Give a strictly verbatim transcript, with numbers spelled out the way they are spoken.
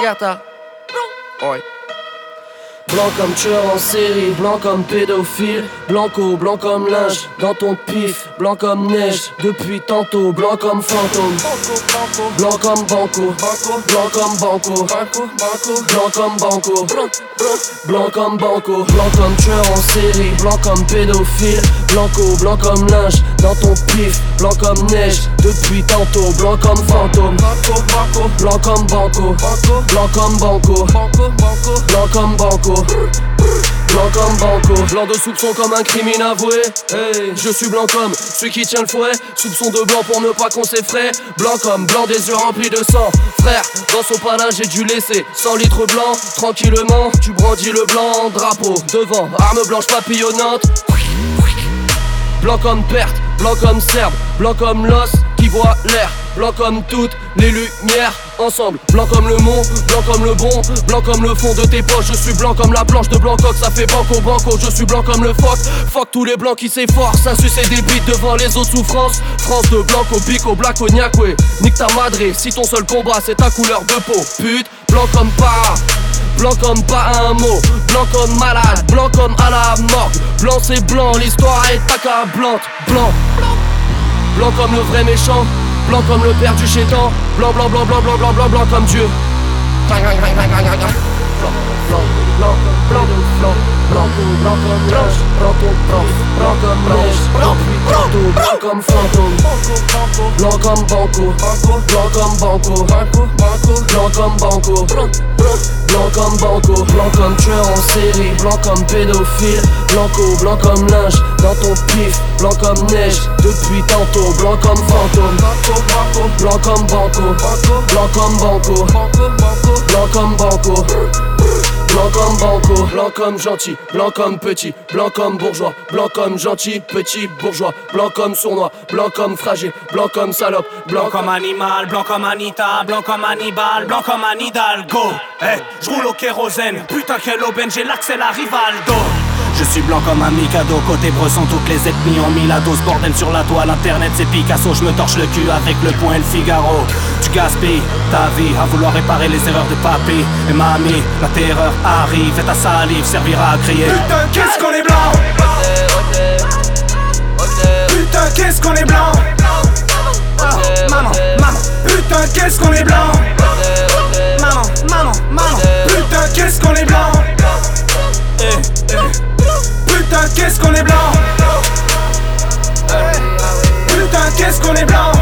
Agatha. Ouais. Blanc comme tueur en série, blanc comme pédophile, blanco, blanc comme linge, dans ton pif, blanc comme neige, depuis tantôt, blanc comme fantôme, blanc comme banco, blanc comme banco, blanc comme banco, blanc comme banco, blanc comme tueur en série, blanc comme pédophile, blanco, blanc comme linge, dans ton pif, blanc comme neige, depuis tantôt, blanc comme fantôme, blanc comme banco, blanc comme banco, blanc comme banco. Blanc comme banco, blanc de soupçon comme un crime inavoué. Hey, je suis blanc comme celui qui tient le fouet. Soupçon de blanc pour ne pas qu'on s'effraie. Blanc comme blanc des yeux remplis de sang. Frère, dans son palin j'ai dû laisser cent litres blancs. Tranquillement, tu brandis le blanc. Drapeau devant, arme blanche papillonnante. Blanc comme perte, blanc comme serbe, blanc comme l'os qui voit l'air, blanc comme toutes les lumières ensemble, blanc comme le mont, blanc comme le bon, blanc comme le fond de tes poches. Je suis blanc comme la planche de Blancoc, ça fait banco banco. Je suis blanc comme le phoque, fuck tous les blancs qui s'efforcent à sucer des bites devant les autres souffrances. France de blanc au pic, au black, au gnac, ouais. Nique ta madre, si ton seul combat c'est ta couleur de peau. Pute, blanc comme pas, blanc comme pas un mot, blanc comme malade, blanc comme à la morgue. Blanc c'est blanc, l'histoire est accablante. Blanc, blanc comme le vrai méchant, blanc comme le père du chétan. Blanc, blanc, blanc, blanc, blanc, blanc, blanc, blanc comme Dieu. Blanc, blanc, blanc, blanc, blanc, blanc, blanc, blanc comme neige, blanc comme prof, blanc comme neige, blanc puis tantôt, blanc comme fantôme, blanc comme banco, blanc comme banco, blanc comme banco, blanc comme banco, blanc comme tueur en série, blanc comme pédophile, blanco, blanc comme linge, dans ton pif, blanc comme neige, depuis tantôt, blanc comme fantôme, blanc comme banco, blanc comme banco, blanc comme banco. Blanc comme banco, blanc comme gentil, blanc comme petit, blanc comme bourgeois, blanc comme gentil, petit bourgeois, blanc comme sournois, blanc comme fragile, blanc comme salope, blanc, blanc comme animal, blanc comme Anita, blanc comme Hannibal, blanc comme Anne Hidalgo. Eh, hey, j'roule au kérosène, putain quelle aubaine, j'ai l'accès à Rivaldo. Je suis blanc comme un Mikado, côté bresson, toutes les ethnies ont mis la dose. Bordel sur la toile, internet c'est Picasso. Je me torche le cul avec le point et le Figaro. Tu gaspilles ta vie à vouloir réparer les erreurs de papy et mamie. La terreur arrive et ta salive servira à crier. Putain qu'est-ce qu'on est blanc. Putain qu'est-ce qu'on est blanc. Ah, maman, maman. Putain qu'est-ce qu'on est blanc. Maman, maman, maman. Putain qu'est-ce qu'on est blanc. Eh, eh. Putain qu'est-ce qu'on est blanc. Putain qu'est-ce qu'on est blanc.